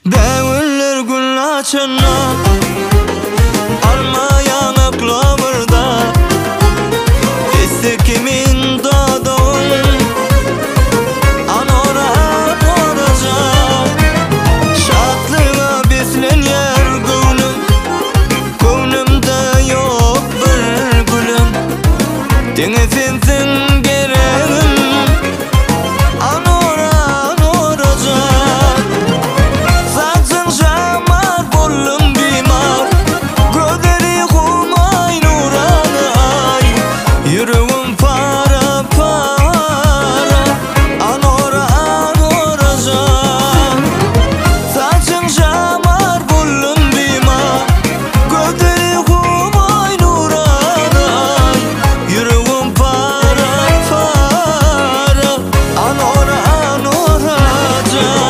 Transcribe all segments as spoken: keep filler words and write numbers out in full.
Deviller gül açana alma yanaklarımda istikimin dadın anora olacak şatlığa beslenyer gönlüm gönlümde yok bir gülüm denizimsin gereğim anora olacak saçın şamar bollum bimar gözleri kumay nuranı ay yüreğim para para anora olacak saçın şamar bollum bimar gözleri kumay nuranı ay yüreğim para para anora olacak.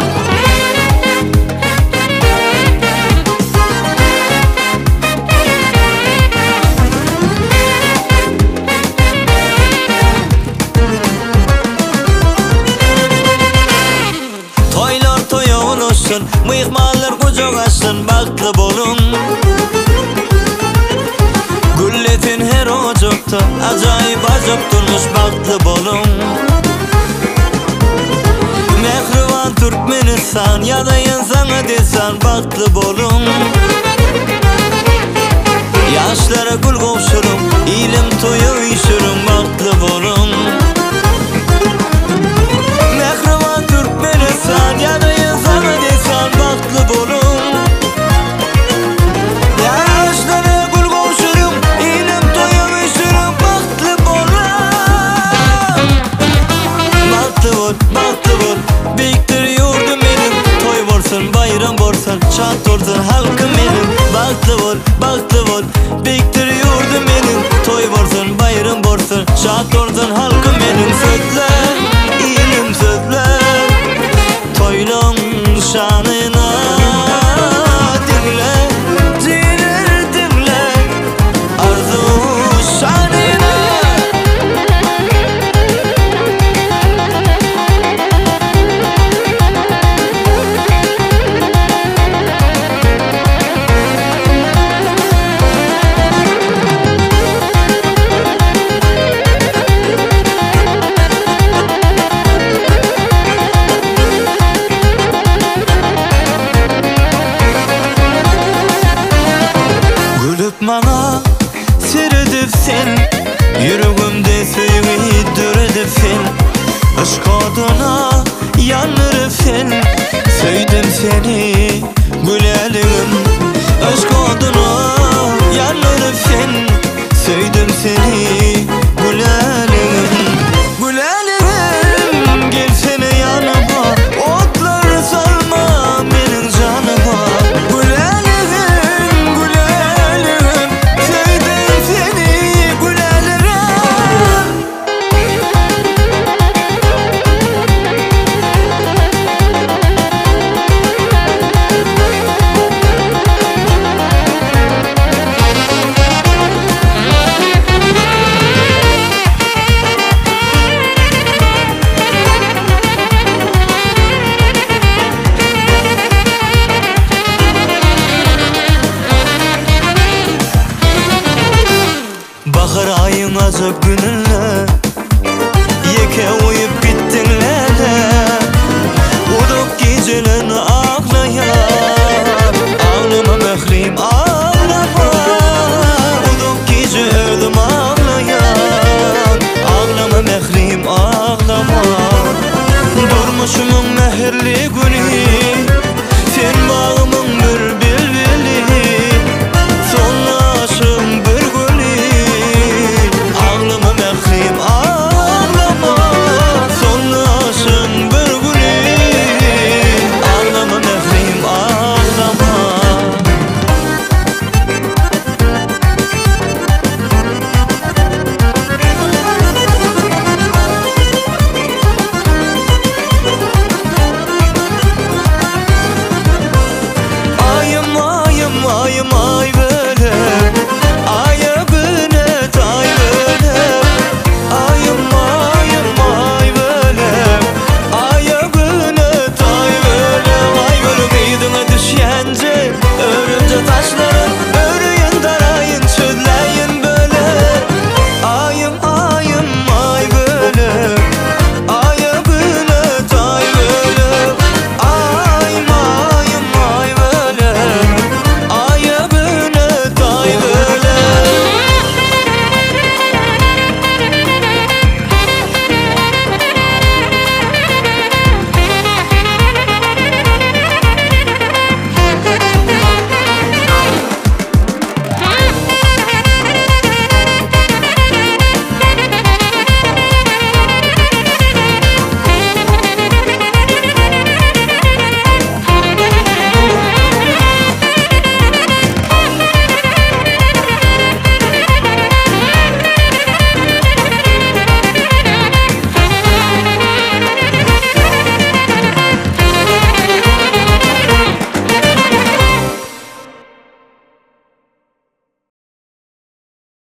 Toylar toya oluşsun, mıyıkmalar kucak açsın, baktlı bolun. Gülletin her ocakta, acayip acık durmuş baktlı bolun. Mehrivan Türkmenistan ya da insana desen baktlı bolun. Yaşlara gül kovşurum, ilim toya uyuşurum baktlı bolun. Mehrivan Türkmenistan ya da insana desen baktlı bolun. Yaşlara gül kovşurum, ilim toya uyuşurum baktlı bolun. Baktlı bol, baktlı bol, biktir yurdum benim. Toy borsun, bayram borsun, şat olsun halkım benim. Baktlı bol, baktlı bol, biktir yurdum benim. Toy borsun, bayram borsun, şat olsun halkım benim. Sözler, ilim sözler, toylum şanına dinle, dinler dinle, arzu şanına. Gülüp bana seyredipsin, yüreğimde sevgi döredipsin. Aşk adına yanırıpsin, sevdim seni gülelim. Aşk adına yanırıpsin, sevdim seni gülelim. Gülelim, gelsene yanıma, otları salma benim canıma. Gülelim, gülelim, sevdim seni gülelim. Bahar ayın acık günün